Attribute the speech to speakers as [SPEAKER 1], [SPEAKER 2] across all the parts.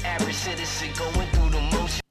[SPEAKER 1] average citizen going through the motion.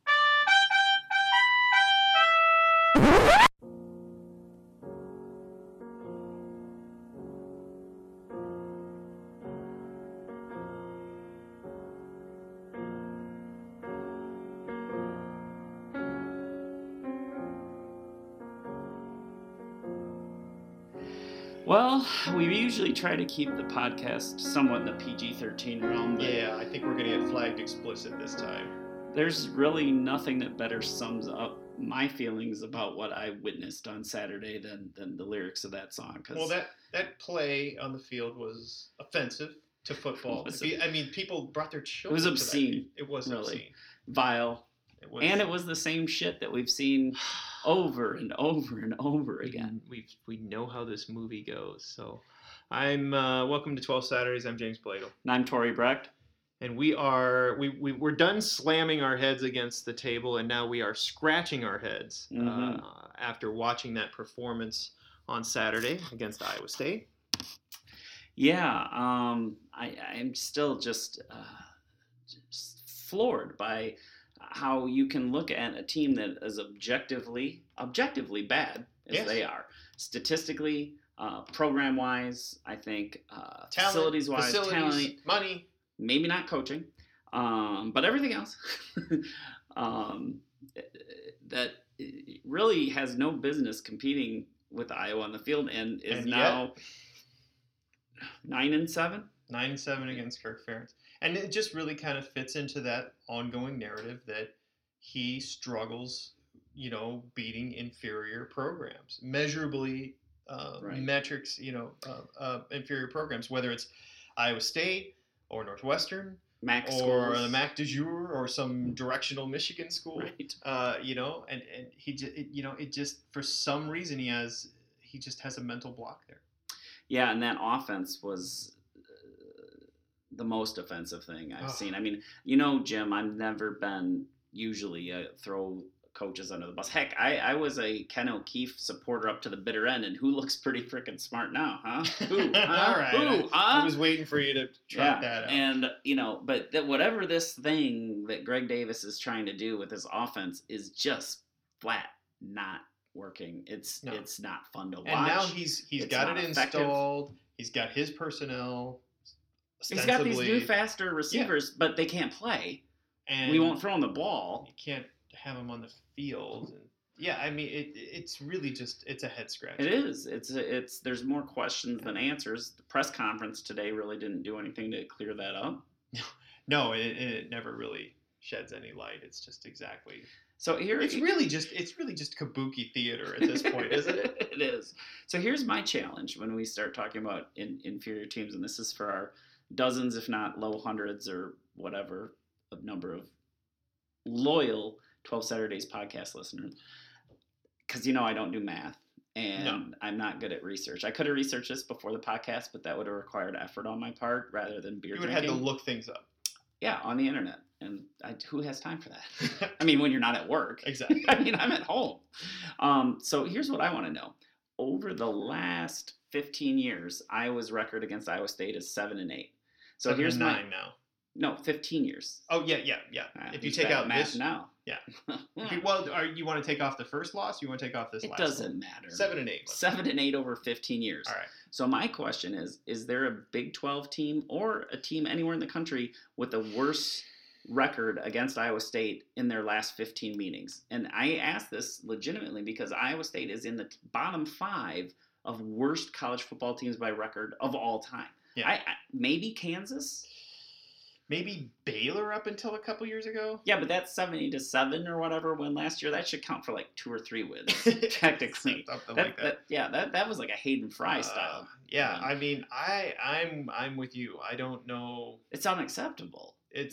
[SPEAKER 2] Well, we usually try to keep the podcast somewhat in the PG-13 realm, but
[SPEAKER 3] Yeah, I think we're going to get flagged explicit this time.
[SPEAKER 2] there's really nothing that better sums up my feelings about what I witnessed on Saturday than the lyrics of that song. 'Cause
[SPEAKER 3] Well, that play on the field was offensive to football.
[SPEAKER 2] Was it?
[SPEAKER 3] I mean, people brought their
[SPEAKER 2] it
[SPEAKER 3] children.
[SPEAKER 2] was
[SPEAKER 3] to
[SPEAKER 2] obscene.
[SPEAKER 3] that. It was
[SPEAKER 2] really
[SPEAKER 3] obscene.
[SPEAKER 2] vile.
[SPEAKER 3] It
[SPEAKER 2] It was the same shit that we've seen over and over and over again.
[SPEAKER 3] We know how this movie goes. So, I'm welcome to 12 Saturdays. I'm James Bladel,
[SPEAKER 2] And I'm Tori Brecht.
[SPEAKER 3] and we're done slamming our heads against the table, and now we are scratching our heads
[SPEAKER 2] Mhm.
[SPEAKER 3] after watching that performance on Saturday against Iowa State.
[SPEAKER 2] Yeah, I'm still just floored by how you can look at a team that is objectively bad as
[SPEAKER 3] Yes.
[SPEAKER 2] they are, statistically, program wise. I think
[SPEAKER 3] Talent,
[SPEAKER 2] facilities wise,
[SPEAKER 3] facilities,
[SPEAKER 2] talent,
[SPEAKER 3] money.
[SPEAKER 2] maybe not coaching, but everything else that really has no business competing with Iowa on the field and is
[SPEAKER 3] And
[SPEAKER 2] now 9-7.
[SPEAKER 3] 9-7 against Kirk Ferentz. And it just really kind of fits into that ongoing narrative that he struggles, beating inferior programs. Measurably,
[SPEAKER 2] Right.
[SPEAKER 3] metrics, inferior programs, whether it's Iowa State or Northwestern
[SPEAKER 2] Max
[SPEAKER 3] or
[SPEAKER 2] schools.
[SPEAKER 3] the Mac du Jour or some directional Michigan school.
[SPEAKER 2] Right.
[SPEAKER 3] And he just, it just, for some reason, he just has a mental block there.
[SPEAKER 2] Yeah, and that offense was the most offensive thing I've seen. I mean, Jim, I've never been usually throw coaches under the bus. Heck, I was a Ken O'Keefe supporter up to the bitter end, and who looks pretty freaking smart now, huh? Who? Huh?
[SPEAKER 3] All right.
[SPEAKER 2] Who? Huh?
[SPEAKER 3] I was waiting for you to trot that out.
[SPEAKER 2] And but whatever this thing that Greg Davis is trying to do with his offense is just flat not working. It's not fun to watch.
[SPEAKER 3] And now he's
[SPEAKER 2] It's
[SPEAKER 3] got
[SPEAKER 2] not
[SPEAKER 3] it
[SPEAKER 2] effective.
[SPEAKER 3] installed. He's got his personnel.
[SPEAKER 2] He's got these
[SPEAKER 3] ostensibly,
[SPEAKER 2] new faster receivers, but they can't play.
[SPEAKER 3] and
[SPEAKER 2] We won't throw him the ball.
[SPEAKER 3] You can't have him on the field. And yeah, I mean, it's really just it's a head scratcher.
[SPEAKER 2] It is. It's. There's more questions than answers. The press conference today really didn't do anything to clear that up.
[SPEAKER 3] No, it never really sheds any light. It's just exactly.
[SPEAKER 2] So here
[SPEAKER 3] It's really just kabuki theater at this point, isn't it?
[SPEAKER 2] It is. So here's my challenge when we start talking about inferior teams, and this is for our dozens, if not low hundreds or whatever, of number of loyal 12 Saturdays podcast listeners. Because I don't do math, and
[SPEAKER 3] No.
[SPEAKER 2] I'm not good at research. I could have researched this before the podcast, but that would have required effort on my part rather than beer
[SPEAKER 3] You would have
[SPEAKER 2] drinking.
[SPEAKER 3] had to look things up.
[SPEAKER 2] Yeah, on the internet. And who has time for that? I mean, when you're not at work.
[SPEAKER 3] Exactly.
[SPEAKER 2] I mean, I'm at home. So here's what I want to know. Over the last 15 years, Iowa's record against Iowa State is 7-8. So
[SPEAKER 3] 7
[SPEAKER 2] here's
[SPEAKER 3] and
[SPEAKER 2] my
[SPEAKER 3] 9 now.
[SPEAKER 2] No, 15 years.
[SPEAKER 3] Oh yeah. If you
[SPEAKER 2] Who's
[SPEAKER 3] take
[SPEAKER 2] bad
[SPEAKER 3] out
[SPEAKER 2] at math
[SPEAKER 3] this,
[SPEAKER 2] now.
[SPEAKER 3] yeah. You want to take off the first loss? You want to take off this
[SPEAKER 2] It
[SPEAKER 3] last?
[SPEAKER 2] doesn't
[SPEAKER 3] one?
[SPEAKER 2] matter.
[SPEAKER 3] 7 and 8.
[SPEAKER 2] 7-8 over 15 years.
[SPEAKER 3] All right.
[SPEAKER 2] So my question is there a Big 12 team or a team anywhere in the country with a worse record against Iowa State in their last 15 meetings? And I ask this legitimately because Iowa State is in the bottom 5 of worst college football teams by record of all time.
[SPEAKER 3] Yeah.
[SPEAKER 2] I maybe Kansas.
[SPEAKER 3] Maybe Baylor up until a couple years ago.
[SPEAKER 2] Yeah, but that's 70-7 or whatever win last year. That should count for like 2 or 3 wins, technically.
[SPEAKER 3] Something like that.
[SPEAKER 2] That was like a Hayden Fry style.
[SPEAKER 3] Yeah, I mean, I'm with you. I don't know.
[SPEAKER 2] It's unacceptable.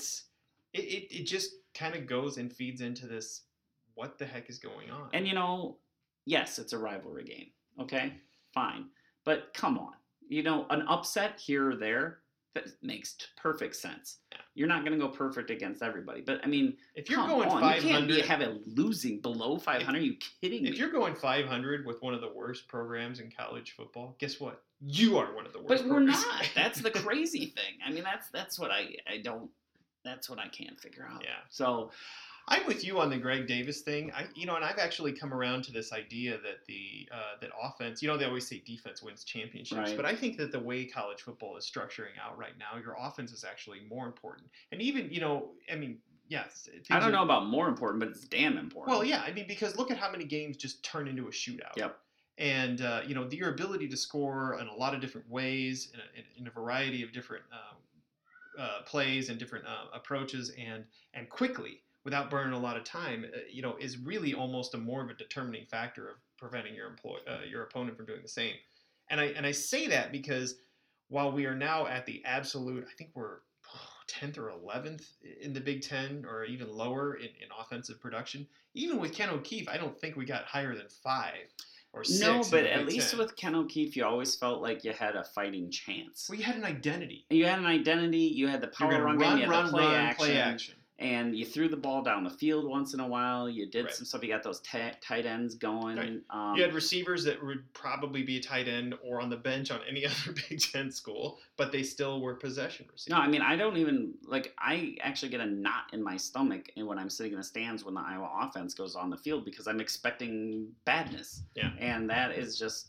[SPEAKER 3] It just kind of goes and feeds into this. What the heck is going on?
[SPEAKER 2] And yes, it's a rivalry game. Okay, fine, but come on, an upset here or there that makes perfect sense.
[SPEAKER 3] Yeah.
[SPEAKER 2] You're not going to go perfect against everybody, but I mean,
[SPEAKER 3] if you're
[SPEAKER 2] come
[SPEAKER 3] going
[SPEAKER 2] on,
[SPEAKER 3] 500,
[SPEAKER 2] you can't have it losing below 500. Are you kidding me?
[SPEAKER 3] If you're going 500 with one of the worst programs in college football, guess what? You are one of the worst.
[SPEAKER 2] But we're not. That's the crazy thing. I mean, that's what I don't That's what I can't figure out.
[SPEAKER 3] Yeah.
[SPEAKER 2] So
[SPEAKER 3] I'm with you on the Greg Davis thing. And I've actually come around to this idea that that offense. They always say defense wins championships,
[SPEAKER 2] Right.
[SPEAKER 3] but I think that the way college football is structuring out right now, your offense is actually more important. And even yes,
[SPEAKER 2] I don't know about more important, but it's damn important.
[SPEAKER 3] Well, yeah, because look at how many games just turn into a shootout.
[SPEAKER 2] Yep.
[SPEAKER 3] And your ability to score in a lot of different ways, in a variety of different plays and different approaches, and quickly, without burning a lot of time, is really almost more of a determining factor of preventing your opponent from doing the same. And I say that because while we are now at the absolute, I think we're 10th or 11th in the Big Ten, or even lower in offensive production. Even with Ken O'Keefe, I don't think we got higher than 5 or 6.
[SPEAKER 2] No,
[SPEAKER 3] in
[SPEAKER 2] but
[SPEAKER 3] the
[SPEAKER 2] at
[SPEAKER 3] Big
[SPEAKER 2] least
[SPEAKER 3] Ten.
[SPEAKER 2] with Ken O'Keefe, you always felt like you had a fighting chance.
[SPEAKER 3] Well, you had an identity.
[SPEAKER 2] You had an identity. You had the
[SPEAKER 3] You're
[SPEAKER 2] power
[SPEAKER 3] gonna
[SPEAKER 2] run game. You had the play
[SPEAKER 3] play
[SPEAKER 2] action.
[SPEAKER 3] action.
[SPEAKER 2] And you threw the ball down the field once in a while. You did
[SPEAKER 3] Right.
[SPEAKER 2] some stuff. You got those tight ends going.
[SPEAKER 3] Right. You had receivers that would probably be a tight end or on the bench on any other Big Ten school, but they still were possession receivers.
[SPEAKER 2] No, I don't even I actually get a knot in my stomach when I'm sitting in the stands when the Iowa offense goes on the field because I'm expecting badness.
[SPEAKER 3] Yeah.
[SPEAKER 2] And that is just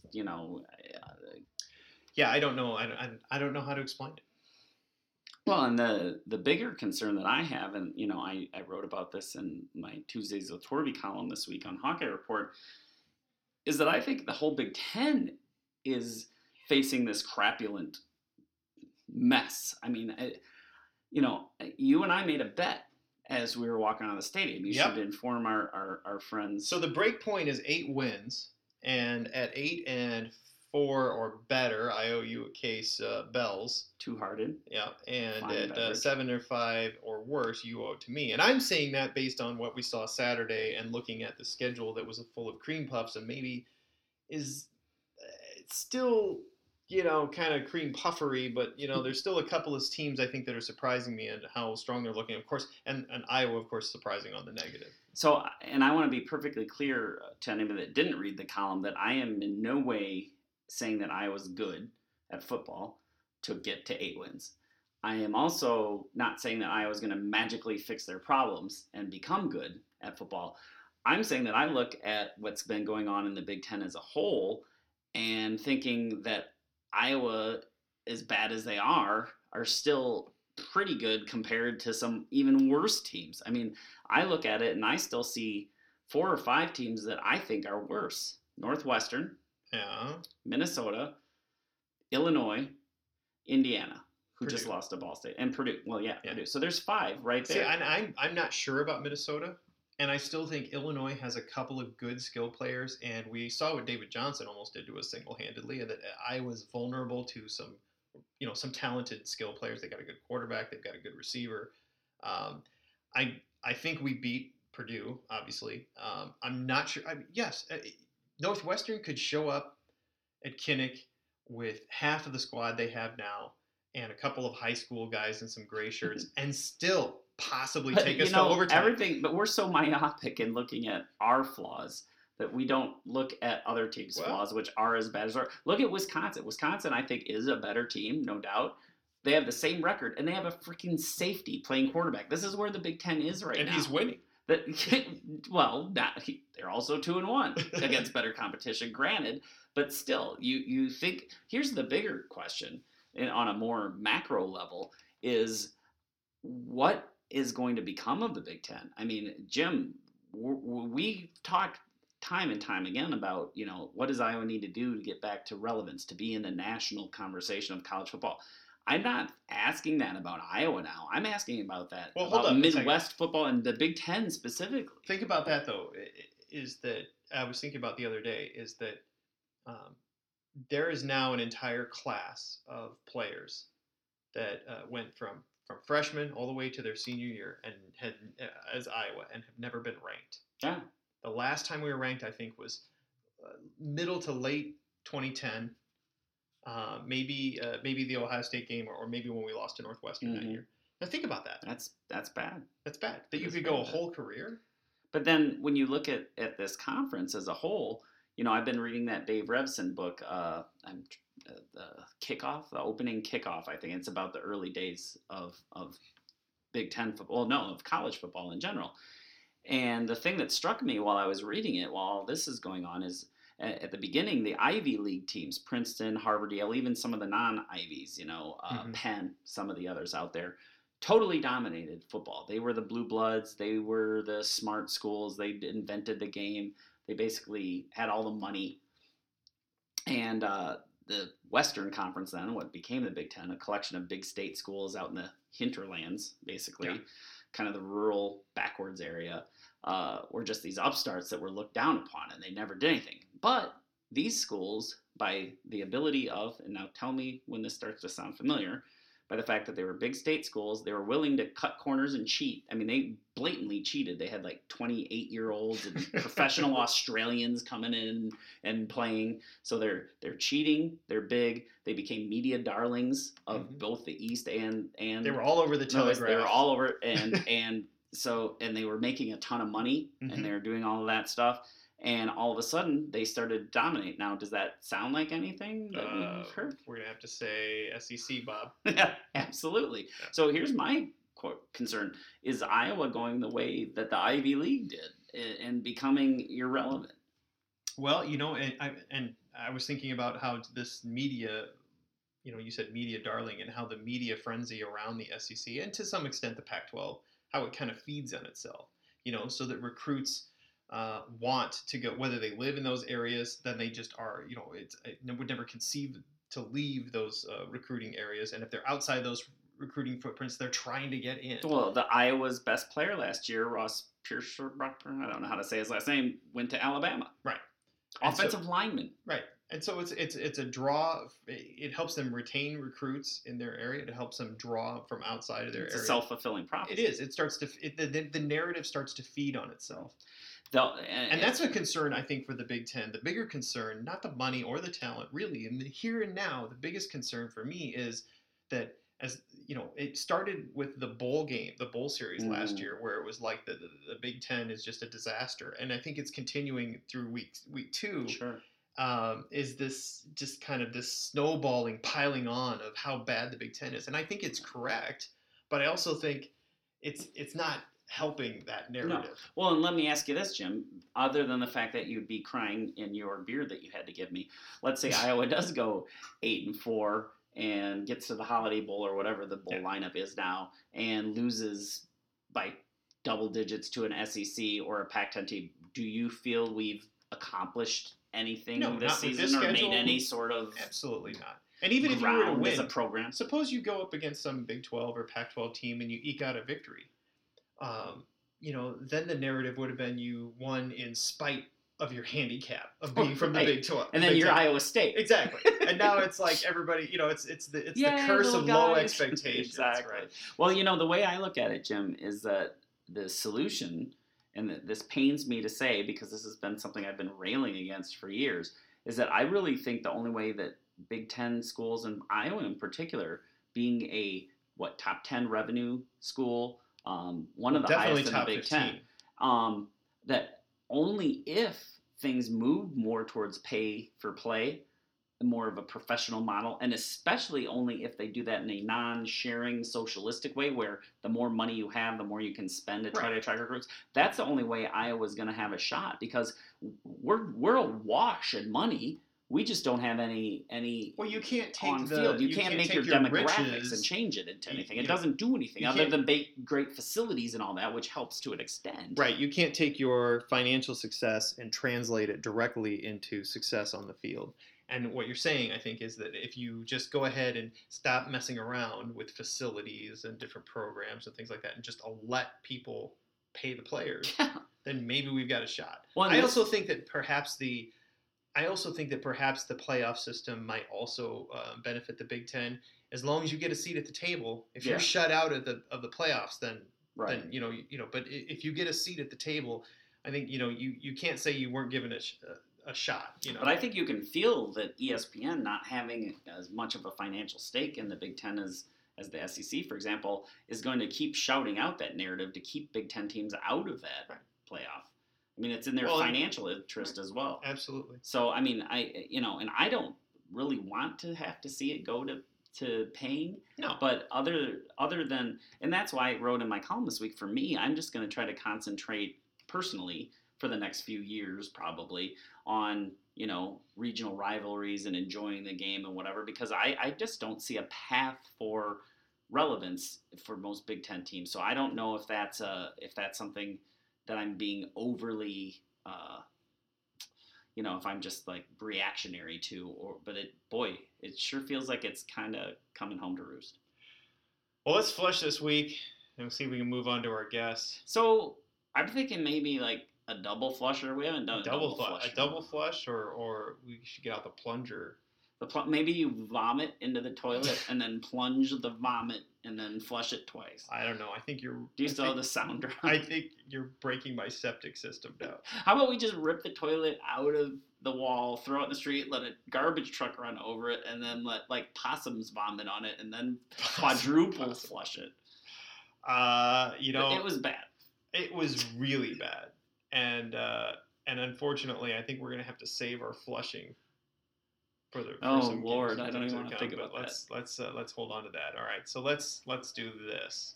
[SPEAKER 3] Yeah, I don't know. I don't know how to explain it.
[SPEAKER 2] Well, and the bigger concern that I have, and I wrote about this in my Tuesdays with Torby column this week on Hawkeye Report, is that I think the whole Big Ten is facing this crapulent mess. You and I made a bet as we were walking out of the stadium. You should inform our friends.
[SPEAKER 3] So the break point is 8 wins, and at 8-4 or better, I owe you a case, Bells.
[SPEAKER 2] Two-hearted.
[SPEAKER 3] Yeah, and
[SPEAKER 2] Fine
[SPEAKER 3] at
[SPEAKER 2] beverage.
[SPEAKER 3] 7 or 5 or worse, you owe it to me. And I'm saying that based on what we saw Saturday and looking at the schedule that was full of cream puffs and maybe is it's still, kind of cream puffery, but, there's still a couple of teams I think that are surprising me and how strong they're looking, of course, and Iowa, of course, surprising on the negative.
[SPEAKER 2] So, and I want to be perfectly clear to anybody that didn't read the column that I am in no way saying that Iowa's good at football to get to 8 wins. I am also not saying that Iowa's going to magically fix their problems and become good at football. I'm saying that I look at what's been going on in the Big Ten as a whole and thinking that Iowa, as bad as they are still pretty good compared to some even worse teams. I look at it and I still see 4 or 5 teams that I think are worse. Northwestern,
[SPEAKER 3] Yeah.
[SPEAKER 2] Minnesota, Illinois, Indiana, who just
[SPEAKER 3] Purdue.
[SPEAKER 2] lost to Ball State, and Purdue. Well, yeah,
[SPEAKER 3] Yeah.
[SPEAKER 2] Purdue. So there's 5 right
[SPEAKER 3] See,
[SPEAKER 2] there.
[SPEAKER 3] and I'm not sure about Minnesota, and I still think Illinois has a couple of good skill players, and we saw what David Johnson almost did to us single-handedly, and that Iowa's vulnerable to some talented skill players. They got a good quarterback, they've got a good receiver. I think we beat Purdue, obviously. I'm not sure. Yes, Northwestern could show up at Kinnick with half of the squad they have now and a couple of high school guys in some gray shirts and still possibly take us to overtime.
[SPEAKER 2] Everything, but we're so myopic in looking at our flaws that we don't look at other teams' flaws, which are as bad as ours. Look at Wisconsin. Wisconsin, I think, is a better team, no doubt. They have the same record, and they have a freaking safety playing quarterback. This is where the Big Ten is right now.
[SPEAKER 3] And he's winning.
[SPEAKER 2] They're also 2-1 against better competition, granted, but still, you think here's the bigger question, and on a more macro level, is what is going to become of the Big Ten? Jim, we talked time and time again about what does Iowa need to do to get back to relevance, to be in the national conversation of college football. I'm not asking that about Iowa now. I'm asking about that about Midwest football and the Big Ten specifically.
[SPEAKER 3] Think about that, though, is that I was thinking about the other day, is that there is now an entire class of players that went from freshmen all the way to their senior year and had as Iowa and have never been ranked.
[SPEAKER 2] Yeah.
[SPEAKER 3] The last time we were ranked, I think, was middle to late 2010. Maybe the Ohio State game, or maybe when we lost to Northwestern that year. Now think about that.
[SPEAKER 2] That's bad.
[SPEAKER 3] That's bad. That you could go a whole career.
[SPEAKER 2] But then when you look at this conference as a whole, I've been reading that Dave Revson book, the opening kickoff. I think it's about the early days of Big Ten football, well, no, of college football in general. And the thing that struck me while I was reading it, while all this is going on, is at the beginning, the Ivy League teams, Princeton, Harvard, Yale, even some of the non-Ivies, Penn, some of the others out there, totally dominated football. They were the blue bloods. They were the smart schools. They invented the game. They basically had all the money. And the Western Conference then, what became the Big Ten, a collection of big state schools out in the hinterlands, basically, kind of the rural backwards area, were just these upstarts that were looked down upon, and they never did anything. But these schools, by the ability of, and now tell me when this starts to sound familiar, by the fact that they were big state schools, they were willing to cut corners and cheat. I mean, they blatantly cheated. They had like 28-year-olds and professional Australians coming in and playing. So they're cheating. They're big. They became media darlings of both the East and
[SPEAKER 3] they were all over the Telegraph.
[SPEAKER 2] They were all over, and they were making a ton of money, and they were doing all of that stuff. And all of a sudden, they started to dominate. Now, does that sound like anything that we've heard?
[SPEAKER 3] We're going to have to say SEC, Bob.
[SPEAKER 2] Yeah, absolutely. Yeah. So here's my concern. Is Iowa going the way that the Ivy League did and becoming irrelevant?
[SPEAKER 3] Well, and I was thinking about how this media, you said media darling, and how the media frenzy around the SEC, and to some extent the Pac-12, how it kind of feeds on itself, so that recruits want to go, whether they live in those areas, then they just are, would never conceive to leave those recruiting areas. And if they're outside those recruiting footprints, they're trying to get in.
[SPEAKER 2] Well, the Iowa's best player last year, Ross Pierschauer, I don't know how to say his last name, went to Alabama.
[SPEAKER 3] Right.
[SPEAKER 2] Offensive lineman.
[SPEAKER 3] Right. And so it's a draw. It helps them retain recruits in their area. It helps them draw from outside of their area.
[SPEAKER 2] It's a self-fulfilling prophecy.
[SPEAKER 3] It is. It starts to the narrative starts to feed on itself. And that's a concern, I think, for the Big Ten. The bigger concern, not the money or the talent, really, in the here and now, the biggest concern for me is that, as it started with the bowl series last year, where it was like the Big Ten is just a disaster, and I think it's continuing through week 2.
[SPEAKER 2] Sure.
[SPEAKER 3] Is this just kind of this snowballing, piling on of how bad the Big Ten is, and I think it's correct, but I also think it's not helping that narrative.
[SPEAKER 2] No. Well, and let me ask you this, Jim. Other than the fact that you'd be crying in your beer that you had to give me, let's say Iowa does go 8-4 and gets to the Holiday Bowl or whatever the bowl lineup is now, and loses by double digits to an SEC or a Pac-10 team. Do you feel we've accomplished anything this season, or made any sort of
[SPEAKER 3] absolutely not? And even if you were to win
[SPEAKER 2] as a program,
[SPEAKER 3] suppose you go up against some Big 12 or Pac-12 team and you eke out a victory. Then the narrative would have been you won in spite of your handicap of being from the Big 12.
[SPEAKER 2] And then you're Iowa State.
[SPEAKER 3] Exactly. And now it's like everybody, it's the curse of low expectations.
[SPEAKER 2] Exactly.
[SPEAKER 3] Right?
[SPEAKER 2] Well, the way I look at it, Jim, is that the solution, and this pains me to say because this has been something I've been railing against for years, is that I really think the only way that Big Ten schools, and Iowa in particular, being a top 10 revenue school, one of the highest in the Big
[SPEAKER 3] 15.
[SPEAKER 2] Ten, that only if things move more towards pay for play, more of a professional model, and especially only if they do that in a non-sharing socialistic way where the more money you have, the more you can spend to try to attract recruits. That's the only way Iowa's going to have a shot, because we're awash in money. We just don't have any.
[SPEAKER 3] Well, you can't take
[SPEAKER 2] on field. You can't make your demographics riches and change it into anything. It doesn't do anything other than make great facilities and all that, which helps to an extent.
[SPEAKER 3] Right. You can't take your financial success and translate it directly into success on the field. And what you're saying, I think, is that if you just go ahead and stop messing around with facilities and different programs and things like that, and just let people pay the players, then maybe we've got a shot. Well, I also think that perhaps the playoff system might also benefit the Big Ten, as long as you get a seat at the table. If you're shut out of the playoffs, then But if you get a seat at the table, I think you can't say you weren't given a shot.
[SPEAKER 2] But I think you can feel that ESPN not having as much of a financial stake in the Big Ten as the SEC, for example, is going to keep shouting out that narrative to keep Big Ten teams out of that playoff. I mean, it's in their financial interest as well.
[SPEAKER 3] Absolutely.
[SPEAKER 2] So, I mean, and I don't really want to have to see it go to to pain.
[SPEAKER 3] No.
[SPEAKER 2] But other than, and that's why I wrote in my column this week, for me, I'm just going to try to concentrate personally for the next few years probably on, regional rivalries and enjoying the game and whatever, because I just don't see a path for relevance for most Big Ten teams. So I don't know if that's something that I'm being overly, if I'm just like reactionary to, but it sure feels like it's kind of coming home to roost.
[SPEAKER 3] Well, let's flush this week and see if we can move on to our guests.
[SPEAKER 2] So I'm thinking maybe like a double flusher. We haven't done a double flush.
[SPEAKER 3] A double flush, or we should get out the plunger.
[SPEAKER 2] Maybe you vomit into the toilet and then plunge the vomit and then flush it twice.
[SPEAKER 3] I don't know. I think you're.
[SPEAKER 2] Do you still have the sounder?
[SPEAKER 3] I think you're breaking my septic system now.
[SPEAKER 2] How about we just rip the toilet out of the wall, throw it in the street, let a garbage truck run over it, and then let like possums vomit on it, and then quadruple flush it? It was bad.
[SPEAKER 3] It was really bad, and unfortunately, I think we're gonna have to save our flushing.
[SPEAKER 2] Oh Lord, I don't even want to think about that.
[SPEAKER 3] Let's hold on to that. All right, so let's do this.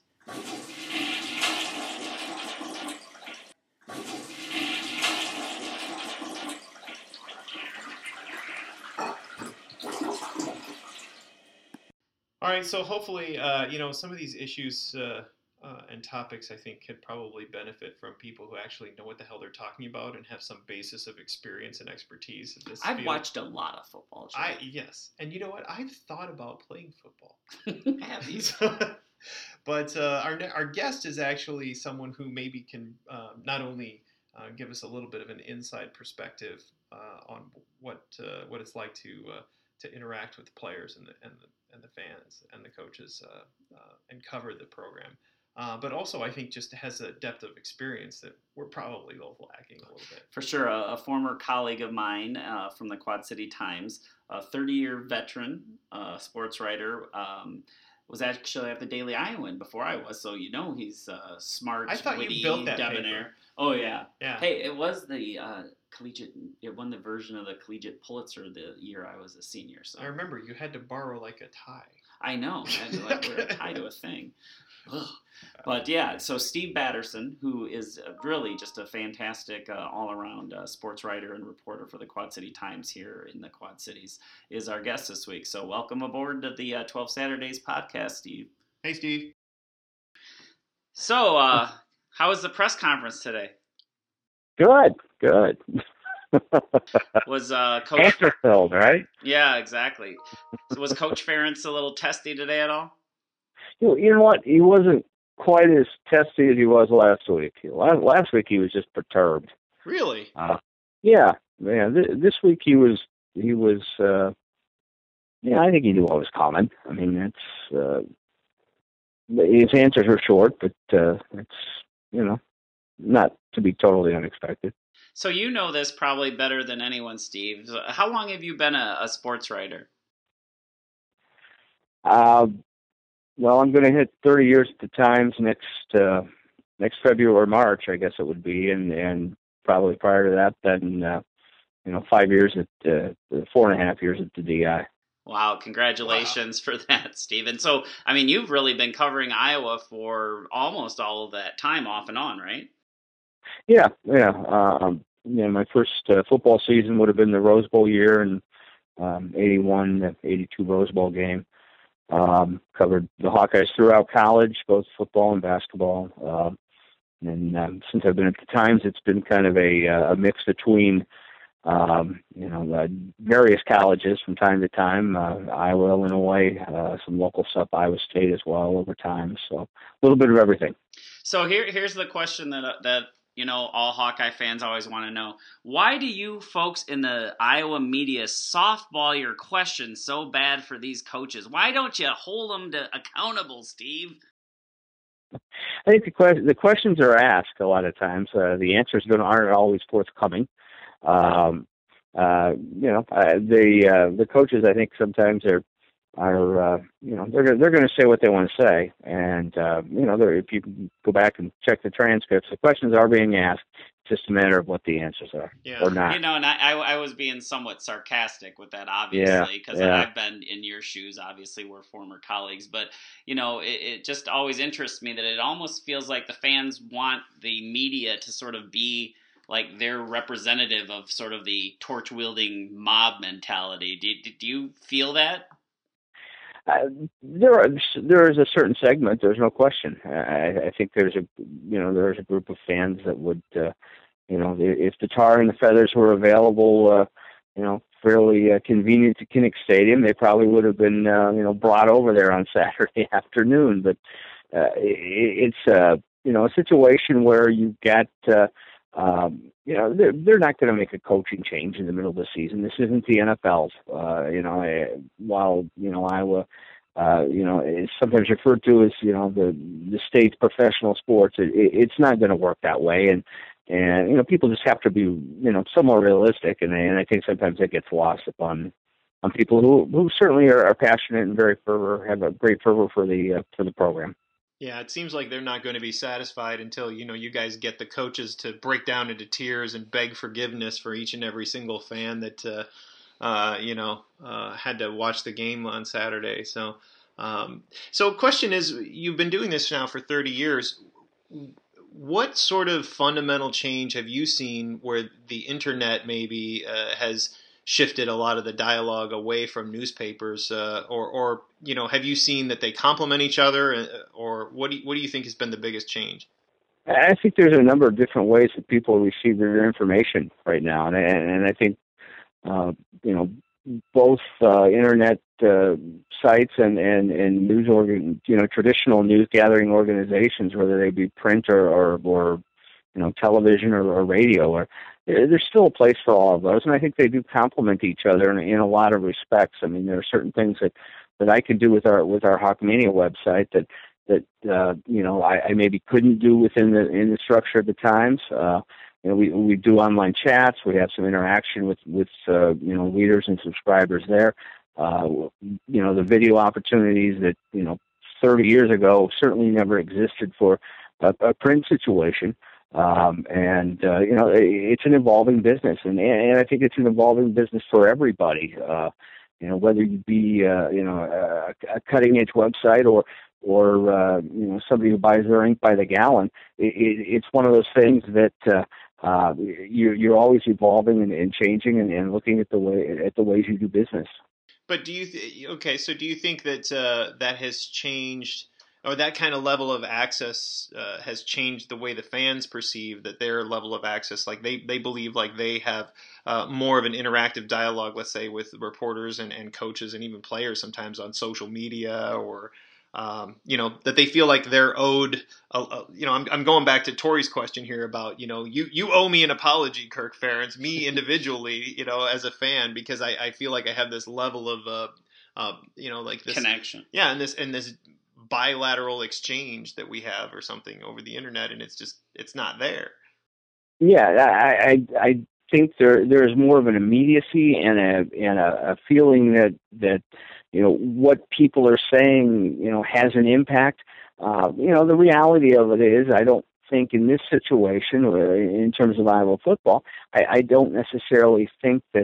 [SPEAKER 3] All right, so hopefully, some of these issues and topics I think could probably benefit from people who actually know what the hell they're talking about and have some basis of experience and expertise in this
[SPEAKER 2] I've watched a lot of football.
[SPEAKER 3] Yes, and you know what? I've thought about playing football.
[SPEAKER 2] Have you?
[SPEAKER 3] But our guest is actually someone who maybe can not only give us a little bit of an inside perspective on what it's like to interact with the players and the fans and the coaches and cover the program. But also, I think just has a depth of experience that we're probably both lacking a little bit.
[SPEAKER 2] For sure. A former colleague of mine from the Quad City Times, a 30-year veteran sports writer, was actually at the Daily Iowan before I was. So, he's smart,
[SPEAKER 3] I thought
[SPEAKER 2] witty,
[SPEAKER 3] you built that
[SPEAKER 2] debonair.
[SPEAKER 3] paper.
[SPEAKER 2] Oh, yeah.
[SPEAKER 3] Yeah.
[SPEAKER 2] Hey, it was the collegiate, it won the version of the collegiate Pulitzer the year I was a senior. So
[SPEAKER 3] I remember you had to borrow like a tie.
[SPEAKER 2] I know. I had to wear a tie to a thing. Ugh. But yeah, so Steve Batterson, who is really just a fantastic all-around sports writer and reporter for the Quad City Times here in the Quad Cities, is our guest this week. So welcome aboard to the 12 Saturdays podcast, Steve.
[SPEAKER 3] Hey, Steve.
[SPEAKER 2] So, how was the press conference today?
[SPEAKER 4] Good.
[SPEAKER 2] Was Coach
[SPEAKER 4] Answer-filled, right?
[SPEAKER 2] Yeah, exactly. So was Coach Ferentz a little testy today at all?
[SPEAKER 4] You know what? He wasn't quite as testy as he was last week. Last week he was just perturbed.
[SPEAKER 3] Really?
[SPEAKER 4] Yeah. This week he was. I think he knew what was coming. I mean, his answers were short, but it's not to be totally unexpected.
[SPEAKER 2] So you know this probably better than anyone, Steve. How long have you been a sports writer?
[SPEAKER 4] Well, I'm going to hit 30 years at the Times next February or March, I guess it would be, and probably prior to that, then 5 years at 4.5 years at the DI.
[SPEAKER 2] Wow, congratulations for that, Stephen. So, I mean, you've really been covering Iowa for almost all of that time, off and on, right?
[SPEAKER 4] Yeah. My first football season would have been the Rose Bowl year, and 81, 82 Rose Bowl game. Covered the Hawkeyes throughout college, both football and basketball. And since I've been at the Times, it's been kind of a mix between various colleges from time to time, Iowa, Illinois, some local stuff, Iowa State as well over time. So a little bit of everything.
[SPEAKER 2] So here's the question that all Hawkeye fans always want to know. Why do you folks in the Iowa media softball your questions so bad for these coaches? Why don't you hold them accountable, Steve?
[SPEAKER 4] I think the questions are asked a lot of times. The answers aren't always forthcoming. The coaches, I think, sometimes they're going to say what they want to say, and if you go back and check the transcripts, the questions are being asked. just a matter of what the answers are or not.
[SPEAKER 2] And I was being somewhat sarcastic with that, obviously, because I've been in your shoes. Obviously, we're former colleagues, but it just always interests me that it almost feels like the fans want the media to sort of be like their representative of sort of the torch wielding mob mentality. Do you feel that?
[SPEAKER 4] There is a certain segment. There's no question. I think there's a group of fans that would, if the tar and the feathers were available, fairly convenient to Kinnick Stadium, they probably would have been, brought over there on Saturday afternoon. But it's a situation where you've got. They're not going to make a coaching change in the middle of the season. This isn't the NFL. While Iowa, is sometimes referred to as the state's professional sports. It's not going to work that way, and people just have to be somewhat realistic, and I think sometimes that gets lost on people who certainly are passionate and have a great fervor for the program.
[SPEAKER 3] Yeah, it seems like they're not going to be satisfied until, you guys get the coaches to break down into tears and beg forgiveness for each and every single fan that, had to watch the game on Saturday. So question is, you've been doing this now for 30 years. What sort of fundamental change have you seen where the internet maybe has shifted a lot of the dialogue away from newspapers, or have you seen that they complement each other, or what do you think has been the biggest change?
[SPEAKER 4] I think there's a number of different ways that people receive their information right now, and I think both internet sites and news traditional news gathering organizations, whether they be print or television or radio, or there's still a place for all of those, and I think they do complement each other in a lot of respects. I mean, there are certain things that I can do with our Hawkmania website that I maybe couldn't do within the structure of the Times. We do online chats. We have some interaction with readers and subscribers there. The video opportunities that 30 years ago certainly never existed for a print situation. It's an evolving business, and I think it's an evolving business for everybody. Whether you be a cutting edge website or somebody who buys their ink by the gallon, it's one of those things that you're always evolving and changing and looking at the ways you do business.
[SPEAKER 3] But do you think that that has changed, or that kind of level of access has changed the way the fans perceive that their level of access, like they believe like they have more of an interactive dialogue, let's say, with reporters and coaches and even players sometimes on social media, or that they feel like they're owed, I'm going back to Tori's question here about, you owe me an apology, Kirk Ferentz, me individually, as a fan, because I feel like I have this level of, like this
[SPEAKER 2] connection.
[SPEAKER 3] Yeah. And this bilateral exchange that we have or something over the internet, and it's not there.
[SPEAKER 4] Yeah. I think there's more of an immediacy and a feeling that what people are saying has an impact. The reality of it is, I don't think in this situation, in terms of Iowa football, I don't necessarily think that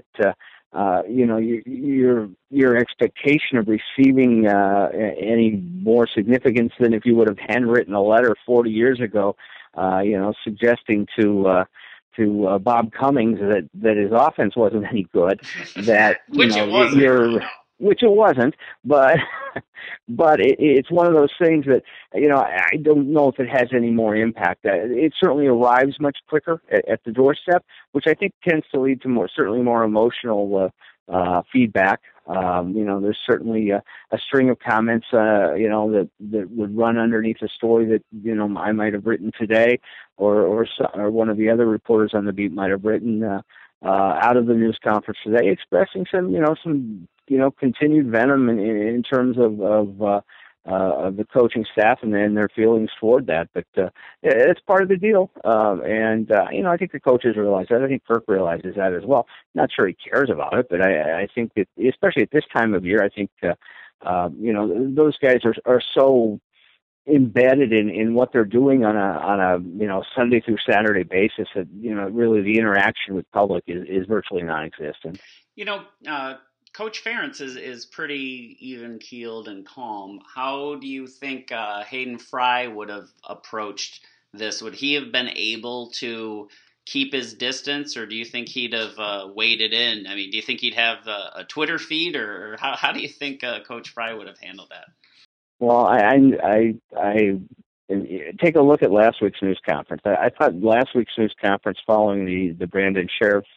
[SPEAKER 4] your expectation of receiving any more significance than if you would have handwritten a letter 40 years ago, suggesting to Bob Cummings that his offense wasn't any good. That which it wasn't, but it's one of those things that I don't know if it has any more impact. It certainly arrives much quicker at the doorstep, which I think tends to lead to certainly more emotional feedback. There's certainly a string of comments that would run underneath a story that I might have written today, or one of the other reporters on the beat might have written out of the news conference today, expressing some continued venom in terms of the coaching staff and their feelings toward that. But it's part of the deal. I think the coaches realize that. I think Kirk realizes that as well. Not sure he cares about it, but I think that, especially at this time of year, I think those guys are so embedded in what they're doing on a Sunday through Saturday basis that really the interaction with public is virtually non-existent.
[SPEAKER 2] Coach Ferentz is pretty even keeled and calm. How do you think Hayden Fry would have approached this? Would he have been able to keep his distance, or do you think he'd have waded in? I mean, do you think he'd have a Twitter feed, or how do you think Coach Fry would have handled that?
[SPEAKER 4] Well, I take a look at last week's news conference. I thought last week's news conference following the Brandon Sheriff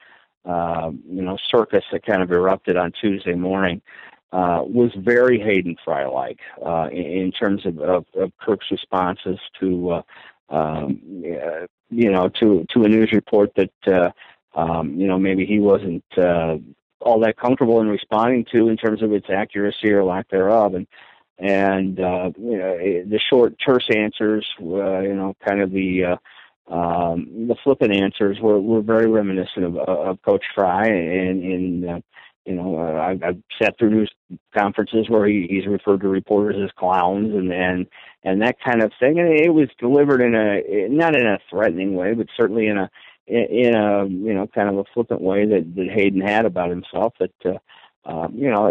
[SPEAKER 4] circus that kind of erupted on Tuesday morning was very Hayden Fry-like in terms of Kirk's responses to to a news report that maybe he wasn't all that comfortable in responding to in terms of its accuracy or lack thereof, and the short, terse answers, kind of the flippant answers were very reminiscent of Coach Fry, and I've sat through news conferences where he's referred to reporters as clowns and that kind of thing, and it was delivered not in a threatening way, but certainly in a kind of a flippant way that Hayden had about himself. That I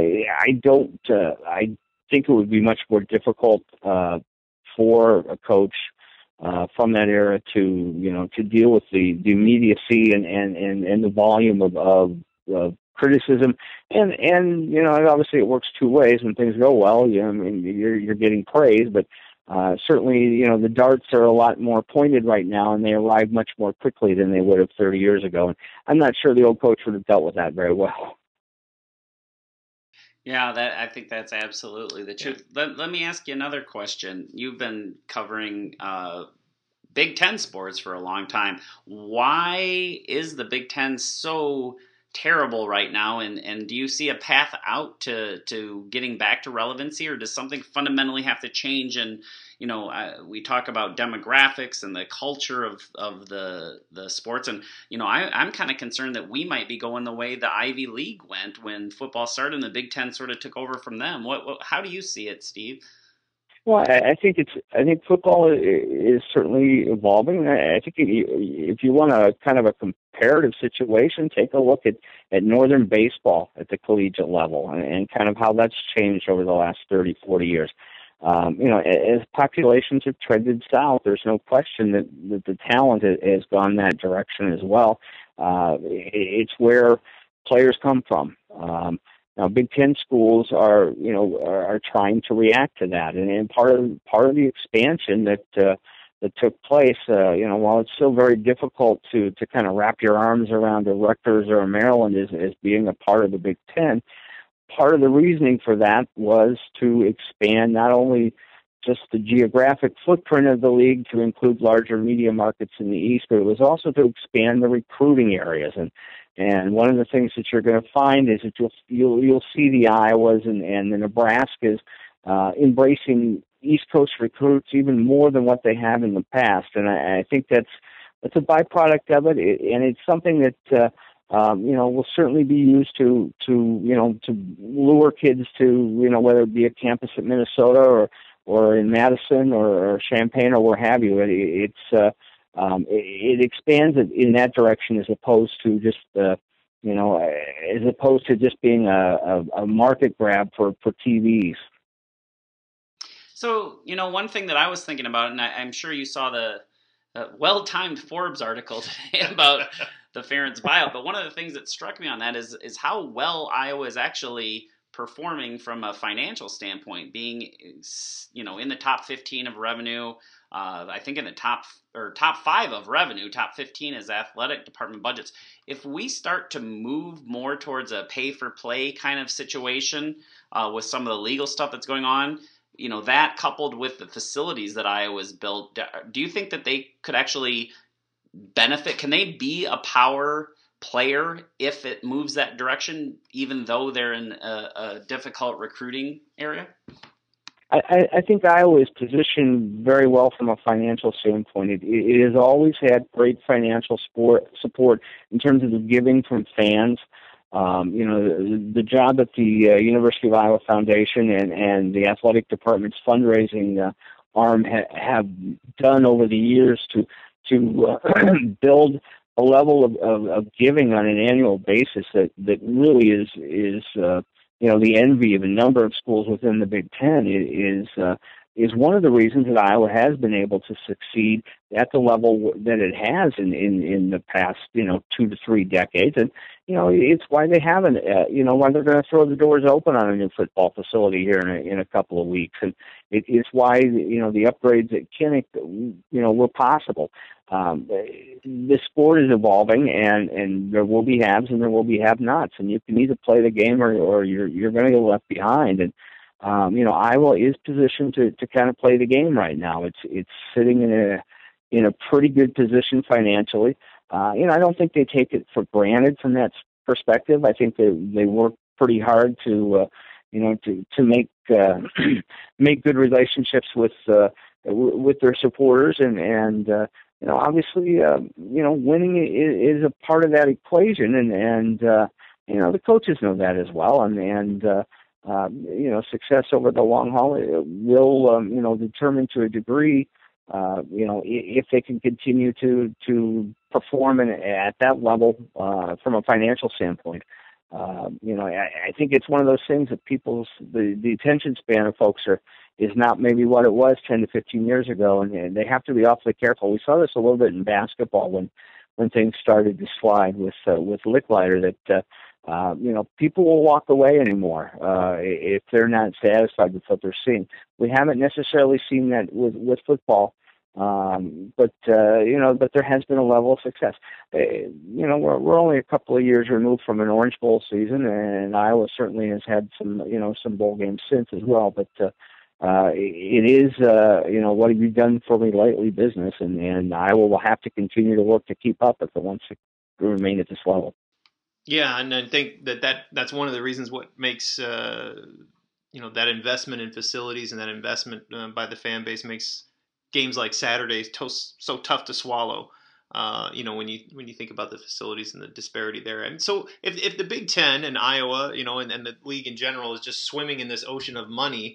[SPEAKER 4] think it would be much more difficult for a coach from that era to deal with the immediacy and the volume of criticism, and obviously it works two ways. When things go well, you're getting praise, but certainly the darts are a lot more pointed right now, and they arrive much more quickly than they would have 30 years ago. And I'm not sure the old coach would have dealt with that very well.
[SPEAKER 2] Yeah, I think that's absolutely the truth. Yeah. Let me ask you another question. You've been covering Big Ten sports for a long time. Why is the Big Ten so terrible right now, and do you see a path out to getting back to relevancy, or does something fundamentally have to change? And we talk about demographics and the culture of the sports, and I'm kind of concerned that we might be going the way the Ivy League went when football started and the Big Ten sort of took over from them. How do you see it, Steve?
[SPEAKER 4] Well, I think football is certainly evolving. I think if you want a kind of a comparative situation, take a look at Northern baseball at the collegiate level and kind of how that's changed over the last 30, 40 years. As populations have trended south, there's no question that the talent has gone that direction as well. It's where players come from. Now, Big Ten schools are trying to react to that, and part of the expansion that took place, while it's still very difficult to kind of wrap your arms around a Rutgers or a Maryland as being a part of the Big Ten, part of the reasoning for that was to expand not only just the geographic footprint of the league to include larger media markets in the East, but it was also to expand the recruiting areas. And one of the things that you're going to find is that you'll see the Iowas and the Nebraskas embracing East Coast recruits even more than what they have in the past. And I think that's a byproduct of it, and it's something that will certainly be used to lure kids to whether it be a campus at Minnesota or in Madison or Champaign or where have you. It expands it in that direction as opposed to just being a market grab for TVs.
[SPEAKER 2] So one thing that I was thinking about, and I'm sure you saw the well-timed Forbes article today about the Ferentz buyout, but one of the things that struck me on that is how well Iowa is actually performing from a financial standpoint, being in the top 15 of revenue. I think in the top 5 of revenue, top 15 is athletic department budgets. If we start to move more towards a pay-for-play kind of situation with some of the legal stuff that's going on, that coupled with the facilities that Iowa's built, do you think that they could actually benefit? Can they be a power player if it moves that direction, even though they're in a difficult recruiting area?
[SPEAKER 4] I think Iowa is positioned very well from a financial standpoint. It has always had great financial support in terms of the giving from fans. The job that the University of Iowa Foundation and the athletic department's fundraising arm have done over the years to build a level of giving on an annual basis that really is the envy of a number of schools within the Big Ten is one of the reasons that Iowa has been able to succeed at the level that it has in the past 2 to 3 decades. And it's why they haven't why they're going to throw the doors open on a new football facility here in a couple of weeks. And it's why the upgrades at Kinnick were possible. The sport is evolving, and there will be haves and there will be have-nots, and you can either play the game or you're going to get left behind. And Iowa is positioned to kind of play the game right now. It's sitting in a pretty good position financially. I don't think they take it for granted from that perspective. I think they work pretty hard to make make good relationships with their supporters, and obviously winning is a part of that equation, and the coaches know that as well, and success over the long haul will determine to a degree if they can continue to perform at that level from a financial standpoint. I think it's one of those things that the attention span of folks is not maybe what it was 10 to 15 years ago, and they have to be awfully careful. We saw this a little bit in basketball when things started to slide with Licklider, that people will walk away anymore if they're not satisfied with what they're seeing. We haven't necessarily seen that with football, but there has been a level of success. We're only a couple of years removed from an Orange Bowl season, and Iowa certainly has had some bowl games since as well. But it is what have you done for me lately business, and Iowa will have to continue to work to keep up if it wants to remain at this level.
[SPEAKER 3] Yeah, and I think that's one of the reasons what makes that investment in facilities and that investment by the fan base makes games like Saturdays so tough to swallow. When you think about the facilities and the disparity there. And so if the Big Ten and Iowa, and the league in general is just swimming in this ocean of money,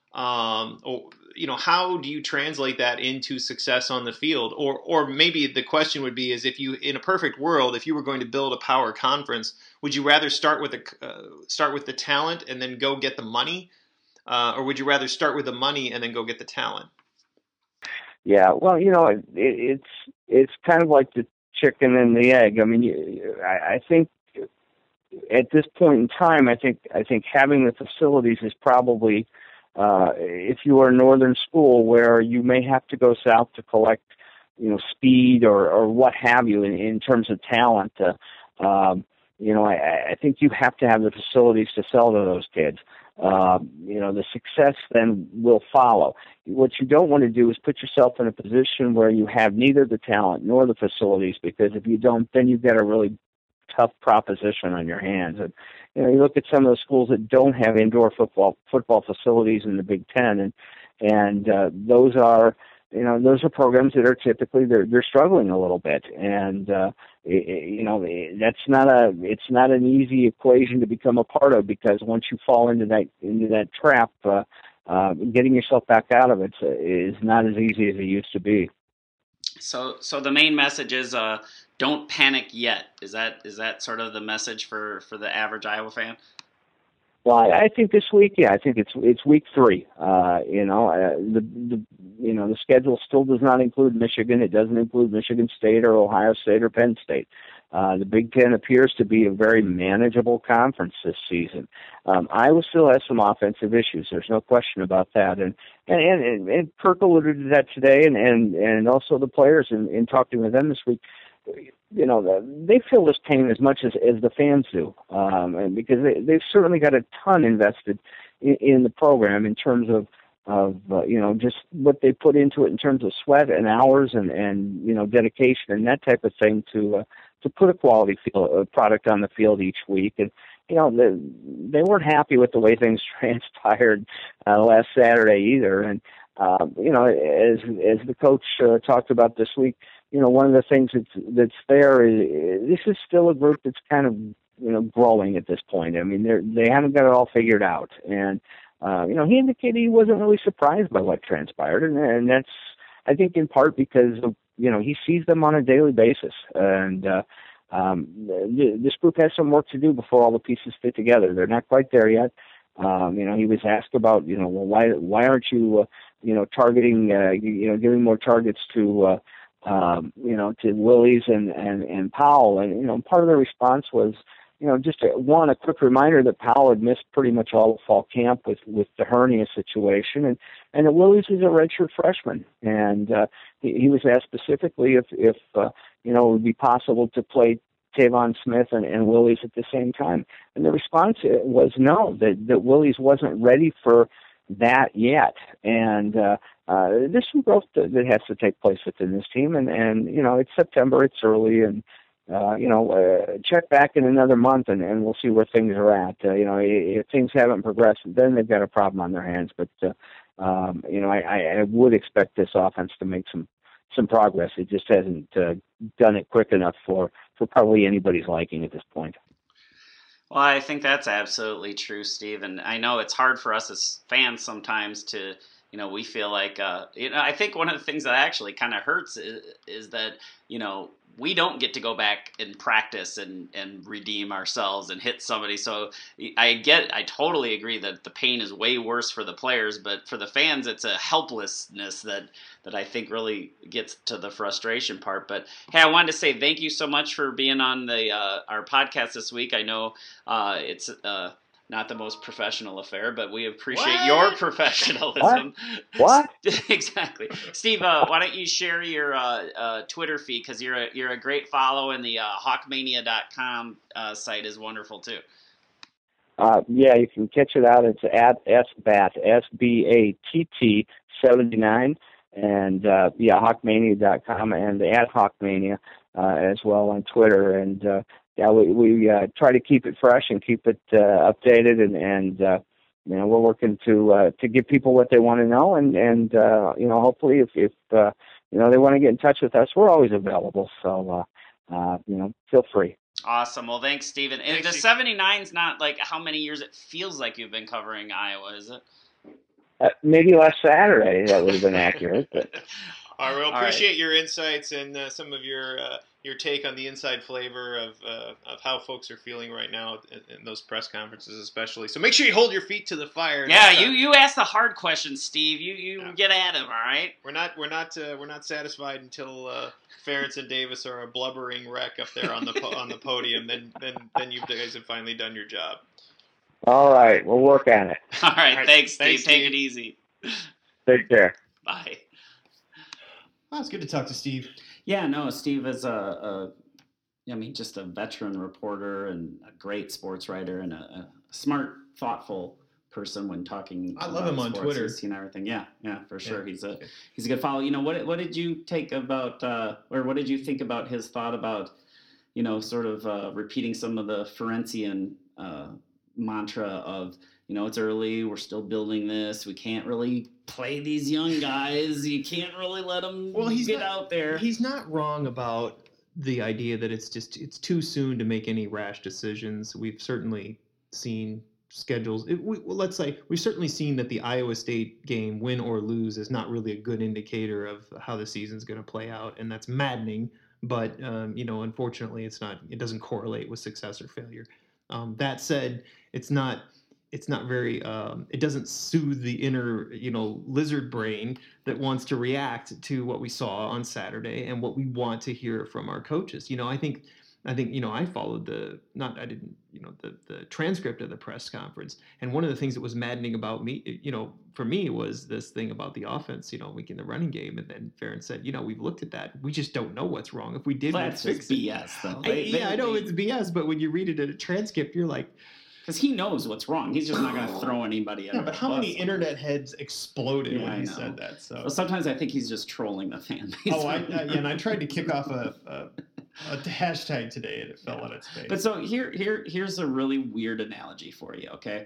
[SPEAKER 3] how do you translate that into success on the field? Or maybe the question would be is if you, in a perfect world, if you were going to build a power conference, would you rather start with the talent and then go get the money? Or would you rather start with the money and then go get the talent?
[SPEAKER 4] Yeah, well, it's kind of like the chicken and the egg. I mean, I think at this point in time, I think having the facilities is probably, if you are a northern school where you may have to go south to collect, speed or what have you in terms of talent. I think you have to have the facilities to sell to those kids. The success then will follow. What you don't want to do is put yourself in a position where you have neither the talent nor the facilities, because if you don't, then you've got a really tough proposition on your hands. And you look at some of the schools that don't have indoor football facilities in the Big Ten, and those are programs that are typically they're struggling a little bit, and it's not an easy equation to become a part of, because once you fall into that trap, getting yourself back out of it is not as easy as it used to be.
[SPEAKER 2] So the main message is don't panic yet. Is that sort of the message for the average Iowa fan?
[SPEAKER 4] Well, I think this week, I think it's week 3. The schedule still does not include Michigan. It doesn't include Michigan State or Ohio State or Penn State. The Big Ten appears to be a very manageable conference this season. Iowa still has some offensive issues. There's no question about that. And Kirk alluded to that today, and also the players in talking with them this week. They feel this pain as much as the fans do, because they've certainly got a ton invested in the program in terms of just what they put into it in terms of sweat and hours and dedication and that type of thing to put a quality product on the field each week. And they weren't happy with the way things transpired last Saturday either. And as the coach talked about this week, one of the things that's there is this is still a group that's kind of growing at this point. I mean, they haven't got it all figured out, and he indicated he wasn't really surprised by what transpired, and that's, I think, in part because of, he sees them on a daily basis, and this group has some work to do before all the pieces fit together. They're not quite there yet. He was asked about, well, why aren't you, targeting, giving more targets to, to Willies and Powell, and part of the response was, just a quick reminder that Powell had missed pretty much all of fall camp with the hernia situation, and that Willies is a redshirt freshman, and he was asked specifically if it would be possible to play Tavon Smith and Willies at the same time, and the response was no, that Willies wasn't ready for that yet, and there's some growth that has to take place within this team, and it's September, it's early, and check back in another month and we'll see where things are at. If things haven't progressed, then they've got a problem on their hands. But, I would expect this offense to make some progress. It just hasn't done it quick enough for probably anybody's liking at this point.
[SPEAKER 2] Well, I think that's absolutely true, Steve. And I know it's hard for us as fans sometimes to, we feel like, I think one of the things that actually kind of hurts is that, we don't get to go back and practice and redeem ourselves and hit somebody. So I totally agree that the pain is way worse for the players, but for the fans, it's a helplessness that I think really gets to the frustration part. But hey, I wanted to say thank you so much for being on our podcast this week. I know it's not the most professional affair, but we appreciate your professionalism.
[SPEAKER 4] What?
[SPEAKER 2] Exactly. Steve, why don't you share your Twitter feed, because you're a great follow, and the hawkmania.com site is wonderful too.
[SPEAKER 4] Yeah, you can catch it out. It's at SBAT, SBATT 79, and hawkmania.com, and at hawkmania as well on Twitter, and we try to keep it fresh and keep it updated, and we're working to give people what they want to know, and hopefully if they want to get in touch with us, we're always available. So feel free.
[SPEAKER 2] Awesome. Well, thanks, Steven. And the 79's not like how many years it feels like you've been covering Iowa, is it?
[SPEAKER 4] Maybe last Saturday that would have been accurate. But.
[SPEAKER 3] All right, well, appreciate your insights and some of your take on the inside flavor of how folks are feeling right now in those press conferences, especially. So make sure you hold your feet to the fire.
[SPEAKER 2] Yeah, you ask the hard questions, Steve. You get at him, all right?
[SPEAKER 3] We're not satisfied until Ferentz and Davis are a blubbering wreck up there on the podium. Then you guys have finally done your job.
[SPEAKER 4] All right, we'll work on it.
[SPEAKER 2] All right, thanks, Steve. Take it easy.
[SPEAKER 4] Take care.
[SPEAKER 2] Bye.
[SPEAKER 3] Well, it's good to talk to Steve.
[SPEAKER 2] Yeah, no, Steve is just a veteran reporter and a great sports writer and a smart, thoughtful person when talking.
[SPEAKER 3] I love him on Twitter.
[SPEAKER 2] He's seen everything. Yeah, for sure. Yeah. He's a good follow. What did you take about, or what did you think about his thought about, sort of repeating some of the Ferencian mantra of, it's early, we're still building this, we can't really play these young guys, you can't really let them get out there.
[SPEAKER 5] He's not wrong about the idea that it's too soon to make any rash decisions. We've certainly seen schedules. Let's say we've certainly seen that the Iowa State game, win or lose, is not really a good indicator of how the season's going to play out, and that's maddening. But unfortunately, it doesn't correlate with success or failure. That said, it's not very, it doesn't soothe the inner, lizard brain that wants to react to what we saw on Saturday and what we want to hear from our coaches. I think, I followed the transcript of the press conference. And one of the things that was maddening about me, for me, was this thing about the offense, week in the running game. And then Ferentz said, we've looked at that. We just don't know what's wrong. If we did, we'd fix it.
[SPEAKER 2] BS, though.
[SPEAKER 5] I know it's BS, but when you read it in a transcript, you're like,
[SPEAKER 2] because he knows what's wrong. He's just not going to throw anybody in.
[SPEAKER 5] Yeah, but how many internet heads exploded when he said that? So
[SPEAKER 2] sometimes I think he's just trolling the fan base.
[SPEAKER 5] And I tried to kick off a hashtag today, and it fell on its face.
[SPEAKER 2] But so here's a really weird analogy for you, okay?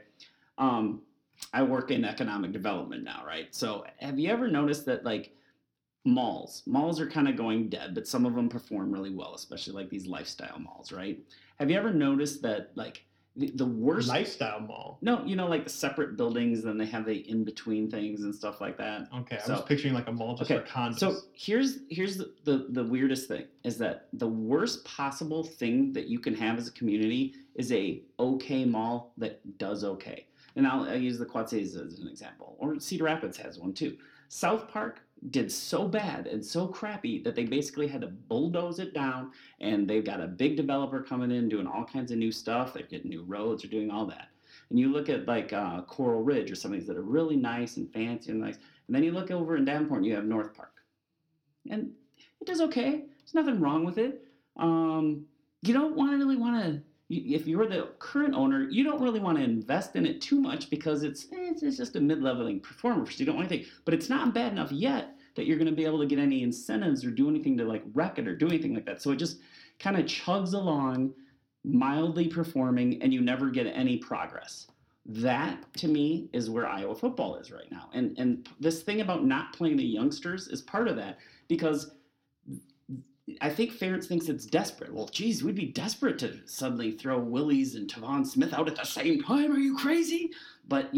[SPEAKER 2] I work in economic development now, right? So have you ever noticed that, like, malls are kind of going dead, but some of them perform really well, especially like these lifestyle malls, right? Have you ever noticed that, like, the worst
[SPEAKER 3] Lifestyle mall.
[SPEAKER 2] No, like the separate buildings, then they have the in between things and stuff like that.
[SPEAKER 3] Okay, I
[SPEAKER 2] So-
[SPEAKER 3] was picturing like a mall just for condos.
[SPEAKER 2] So here's the weirdest thing is that the worst possible thing that you can have as a community is a okay mall that does okay. And I'll use the Quad Cities as an example, or Cedar Rapids has one too. South Park did so bad and so crappy that they basically had to bulldoze it down, and they've got a big developer coming in doing all kinds of new stuff. They're getting new roads, they're doing all that. And you look at like Coral Ridge or some of these that are really nice and fancy and nice, and then you look over in Davenport and you have North Park, and it does okay. There's nothing wrong with it. You don't really want to. If you're the current owner, you don't really want to invest in it too much because it's just a mid-leveling performer, so you don't want anything. But it's not bad enough yet that you're going to be able to get any incentives or do anything to like wreck it or do anything like that. So it just kind of chugs along, mildly performing, and you never get any progress. That to me is where Iowa football is right now. And this thing about not playing the youngsters is part of that, because I think Ferentz thinks it's desperate. Well, geez, we'd be desperate to suddenly throw Willies and Tavon Smith out at the same time. Are you crazy? But,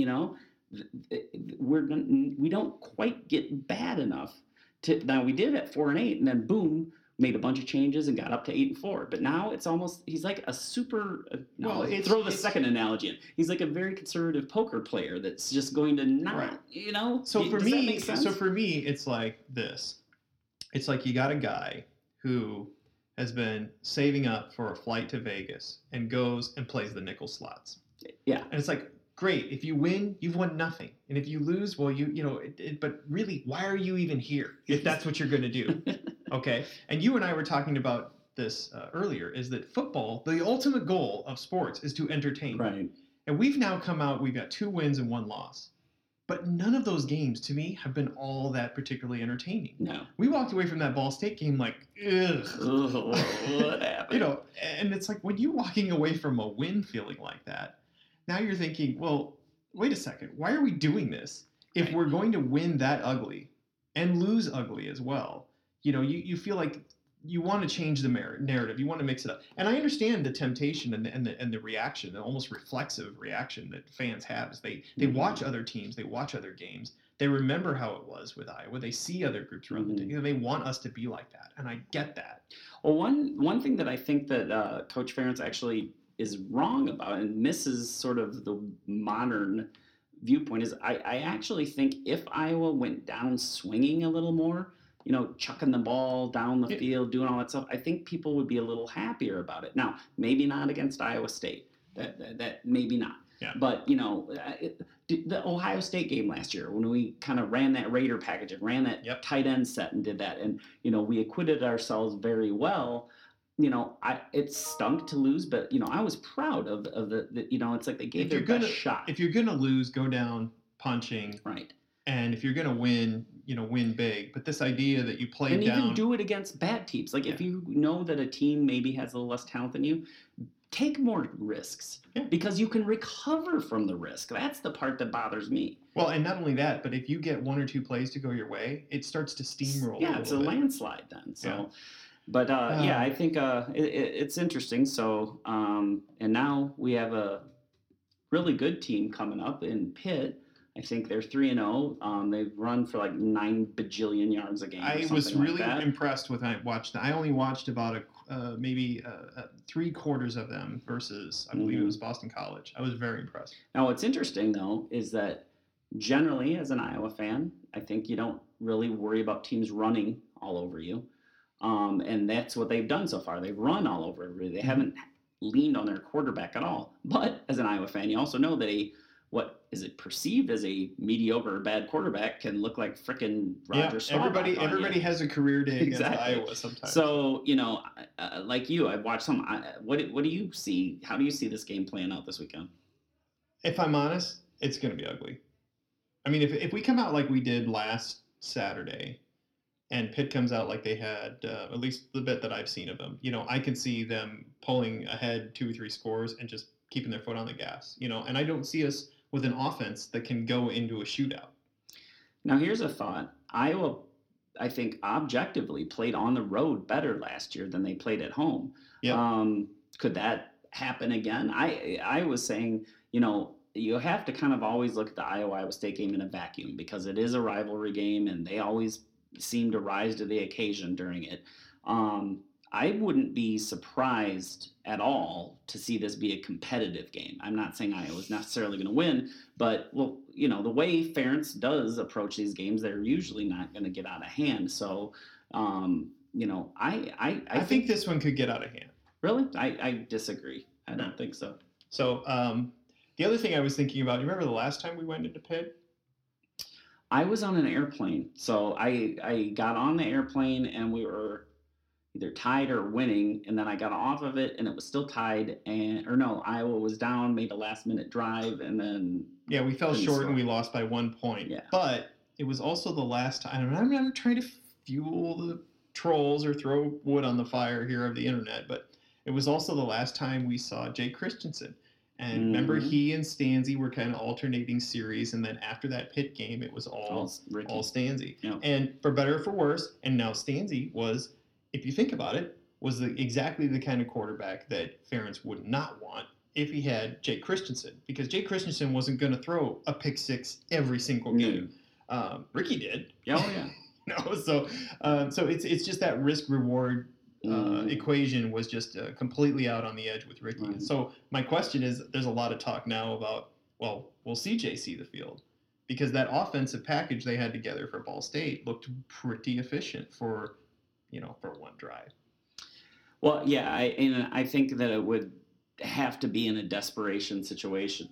[SPEAKER 2] we don't quite get bad enough to. Now we did at 4-8, and then boom, made a bunch of changes and got up to 8-4. But now it's almost he's like a super. Throw the second analogy in. He's like a very conservative poker player that's just going to not.
[SPEAKER 3] Right. So
[SPEAKER 2] Does
[SPEAKER 3] for
[SPEAKER 2] that
[SPEAKER 3] me,
[SPEAKER 2] make sense?
[SPEAKER 3] it's like this. It's like you got a guy who has been saving up for a flight to Vegas and goes and plays the nickel slots.
[SPEAKER 2] Yeah.
[SPEAKER 3] And it's like, great, if you win, you've won nothing. And if you lose, well, but really, why are you even here if that's what you're going to do? Okay. And you and I were talking about this earlier, is that football, the ultimate goal of sports is to entertain.
[SPEAKER 2] Right.
[SPEAKER 3] And we've now come out, we've got 2 wins and 1 loss. But none of those games, to me, have been all that particularly entertaining.
[SPEAKER 2] No.
[SPEAKER 3] We walked away from that Ball State game like, ugh.
[SPEAKER 2] What happened?
[SPEAKER 3] And it's like when you're walking away from a win feeling like that, now you're thinking, well, wait a second. Why are we doing this if
[SPEAKER 2] Right.
[SPEAKER 3] we're going to win that ugly and lose ugly as well? You feel like you want to change the narrative. You want to mix it up. And I understand the temptation and the reaction, the almost reflexive reaction that fans have is they watch other teams, they watch other games, they remember how it was with Iowa, they see other groups around the team, they want us to be like that, and I get that.
[SPEAKER 2] Well, one thing that I think that Coach Ferentz actually is wrong about and misses sort of the modern viewpoint is I actually think if Iowa went down swinging a little more, chucking the ball down the field, doing all that stuff, I think people would be a little happier about it. Now, maybe not against Iowa State. That maybe not.
[SPEAKER 3] Yeah.
[SPEAKER 2] But, the Ohio State game last year when we kind of ran that Raider package and ran that tight end set and did that, and, we acquitted ourselves very well. It stunk to lose, but, I was proud of the it's like they gave their best shot.
[SPEAKER 3] If you're going to lose, go down punching.
[SPEAKER 2] Right.
[SPEAKER 3] And if you're going to win, win big. But this idea that you play
[SPEAKER 2] and
[SPEAKER 3] down.
[SPEAKER 2] even do it against bad teams. Like if you know that a team maybe has a little less talent than you, take more risks because you can recover from the risk. That's the part that bothers me.
[SPEAKER 3] Well, and not only that, but if you get 1 or 2 plays to go your way, it starts to steamroll.
[SPEAKER 2] Yeah, it's a landslide then. So, but I think it's interesting. So, and now we have a really good team coming up in Pitt. I think they're 3-0. They've run for like 9 bajillion yards a game.
[SPEAKER 3] I was really impressed with. I only watched about maybe 3/4 of them versus I believe it was Boston College. I was very impressed.
[SPEAKER 2] Now, what's interesting though is that generally, as an Iowa fan, I think you don't really worry about teams running all over you, and that's what they've done so far. They've run all over everybody. They haven't leaned on their quarterback at all. But as an Iowa fan, you also know that what is it perceived as a mediocre or bad quarterback can look like frickin' Roger Staubach.
[SPEAKER 3] Everybody has a career day against Iowa sometimes.
[SPEAKER 2] So like you, I've watched some. What do you see? How do you see this game playing out this weekend?
[SPEAKER 3] If I'm honest, it's going to be ugly. I mean, if we come out like we did last Saturday, and Pitt comes out like they had, at least the bit that I've seen of them, I can see them pulling ahead 2 or 3 scores and just keeping their foot on the gas. And I don't see us with an offense that can go into a shootout.
[SPEAKER 2] Now, here's a thought. Iowa, I think, objectively played on the road better last year than they played at home.
[SPEAKER 3] Yep.
[SPEAKER 2] Could that happen again. I was saying, you have to kind of always look at the Iowa State game in a vacuum because it is a rivalry game and they always seem to rise to the occasion during it. I wouldn't be surprised at all to see this be a competitive game. I'm not saying Iowa's necessarily going to win, but the way Ferentz does approach these games, they're usually not going to get out of hand. So, I
[SPEAKER 3] think this one could get out of hand.
[SPEAKER 2] Really? I disagree. I don't think so.
[SPEAKER 3] So, the other thing I was thinking about, you remember the last time we went into Pitt?
[SPEAKER 2] I was on an airplane. So I got on the airplane and we were either tied or winning, and then I got off of it and it was still tied, Iowa was down, made a last minute drive, and then
[SPEAKER 3] we fell short and we lost by 1 point.
[SPEAKER 2] Yeah.
[SPEAKER 3] But it was also the last time. I'm not trying to fuel the trolls or throw wood on the fire here of the internet, but it was also the last time we saw Jay Christensen. And remember, he and Stanzi were kind of alternating series, and then after that Pitt game, it was all Stanzi.
[SPEAKER 2] Yeah.
[SPEAKER 3] And for better or for worse, and now Stanzi was, if you think about it, was exactly the kind of quarterback that Ferentz would not want if he had Jay Christensen, because Jay Christensen wasn't going to throw a pick six every single game. Ricky did.
[SPEAKER 2] Oh yeah.
[SPEAKER 3] So it's just that risk reward equation was just completely out on the edge with Ricky.
[SPEAKER 2] Right.
[SPEAKER 3] So my question is, there's a lot of talk now about, will CJ see the field? Because that offensive package they had together for Ball State looked pretty efficient for one drive.
[SPEAKER 2] Well, yeah, I think that it would have to be in a desperation situation.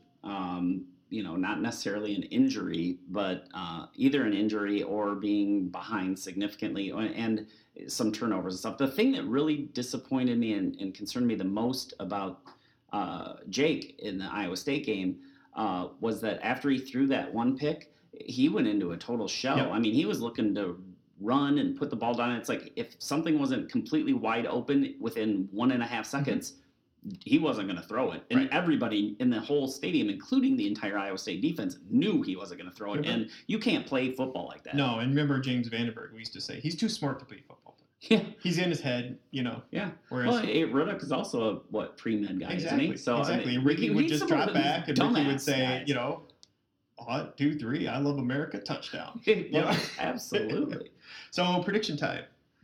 [SPEAKER 2] Not necessarily an injury, but either an injury or being behind significantly and some turnovers and stuff. The thing that really disappointed me and concerned me the most about Jake in the Iowa State game was that after he threw that one pick, he went into a total shell.
[SPEAKER 3] Yep.
[SPEAKER 2] I mean, he was looking to run and put the ball down. It's like if something wasn't completely wide open within 1.5 seconds, he wasn't going to throw it. And everybody in the whole stadium, including the entire Iowa State defense, knew he wasn't going to throw it. Mm-hmm. And you can't play football like that.
[SPEAKER 3] No, and remember James Vandenberg, we used to say, he's too smart to play football.
[SPEAKER 2] Yeah.
[SPEAKER 3] He's in his head, Yeah.
[SPEAKER 2] Whereas, Ruddock is also a, pre-med guy, isn't he? So,
[SPEAKER 3] exactly. I mean, Ricky would just drop back and Ricky would say, 1, 2, 3, I love America, touchdown.
[SPEAKER 2] Absolutely.
[SPEAKER 3] So, prediction time.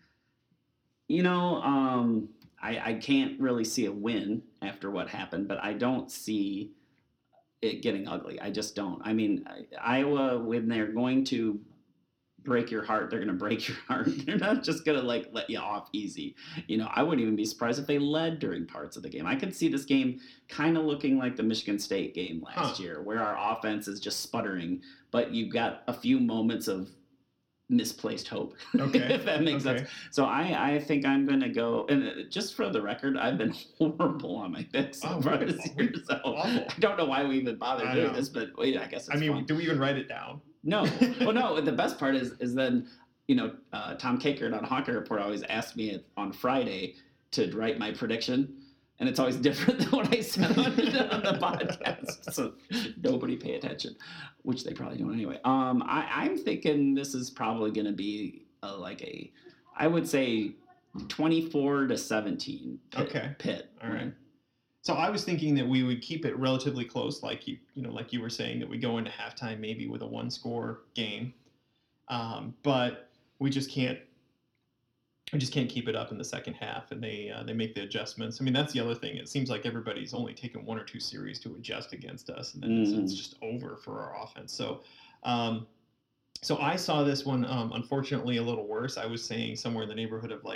[SPEAKER 2] I can't really see a win after what happened, but I don't see it getting ugly. I just don't. I mean, Iowa, when they're going to break your heart, they're going to break your heart. They're not just going to let you off easy. I wouldn't even be surprised if they led during parts of the game. I could see this game kind of looking like the Michigan State game last year, where our offense is just sputtering, but you've got a few moments of misplaced hope, if that makes sense. So I think I'm going to go, and just for the record, I've been horrible on my picks so far this year, so I don't know why we even bother doing this, but I guess it's fun.
[SPEAKER 3] Do we even write it down?
[SPEAKER 2] No. Well, no, the best part is then, Tom Kakert on Hawker Report always asked me on Friday to write my prediction, and it's always different than what I said on the podcast. So nobody pay attention, which they probably don't anyway. I'm thinking this is probably going to be I would say 24-17. Pitt.
[SPEAKER 3] All right. So I was thinking that we would keep it relatively close, like you were saying, that we go into halftime maybe with a 1-score game, but we just can't keep it up in the second half, and they make the adjustments. I mean, that's the other thing. It seems like everybody's only taken 1 or 2 series to adjust against us, and then it's just over for our offense. So, so I saw this one, unfortunately, a little worse. I was saying somewhere in the neighborhood of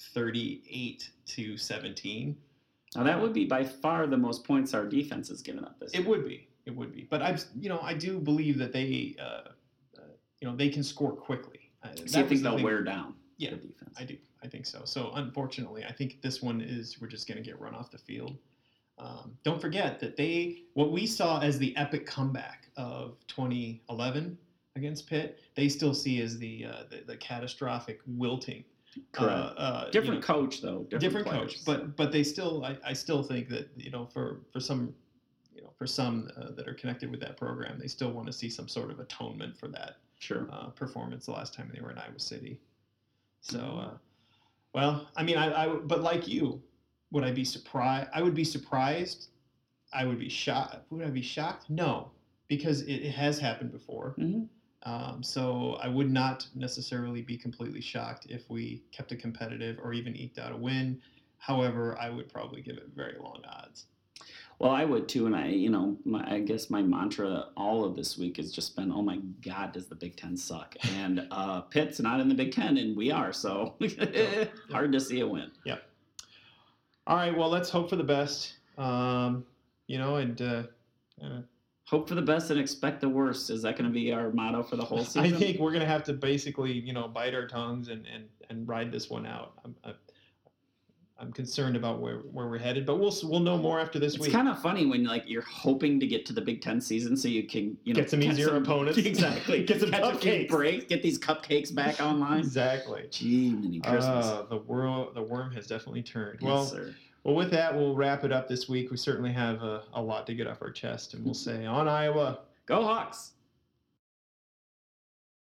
[SPEAKER 3] 38-17.
[SPEAKER 2] Now that would be by far the most points our defense has given up this year.
[SPEAKER 3] It would be. But I do believe that they can score quickly.
[SPEAKER 2] So you think they'll wear down?
[SPEAKER 3] Yeah,
[SPEAKER 2] the defense.
[SPEAKER 3] I do. I think so. So unfortunately, I think this one we're just going to get run off the field. Don't forget that what we saw as the epic comeback of 2011 against Pitt, they still see as the catastrophic wilting.
[SPEAKER 2] Correct. Different coach though.
[SPEAKER 3] Different coach, but they still. I still think that for some that are connected with that program, they still want to see some sort of atonement for that performance the last time they were in Iowa City. So, well, I mean, but like you, Would I be surprised? I would be surprised. I would be shocked. Would I be shocked? No, because it has happened before. So I would not necessarily be completely shocked if we kept it competitive or even eked out a win. However, I would probably give it very long odds.
[SPEAKER 2] Well, I would too, and I guess my mantra all of this week has just been, oh my God, does the Big Ten suck? And Pitt's not in the Big Ten, and we are, so hard to see a win.
[SPEAKER 3] Yep. All right, well, let's hope for the best. And
[SPEAKER 2] hope for the best and expect the worst. Is that going to be our motto for the whole season?
[SPEAKER 3] I think we're going to have to basically, bite our tongues and ride this one out. I'm concerned about where we're headed, but we'll know more after this week.
[SPEAKER 2] It's kind of funny when you're hoping to get to the Big Ten season so you can
[SPEAKER 3] get some easier opponents.
[SPEAKER 2] Exactly.
[SPEAKER 3] Get some cupcakes.
[SPEAKER 2] Breaks. Get these cupcakes back online.
[SPEAKER 3] Exactly.
[SPEAKER 2] Gee, mini Christmas.
[SPEAKER 3] The worm has definitely turned.
[SPEAKER 2] Yes, sir.
[SPEAKER 3] Well, with that, we'll wrap it up this week. We certainly have a lot to get off our chest, and we'll say on Iowa,
[SPEAKER 2] go Hawks.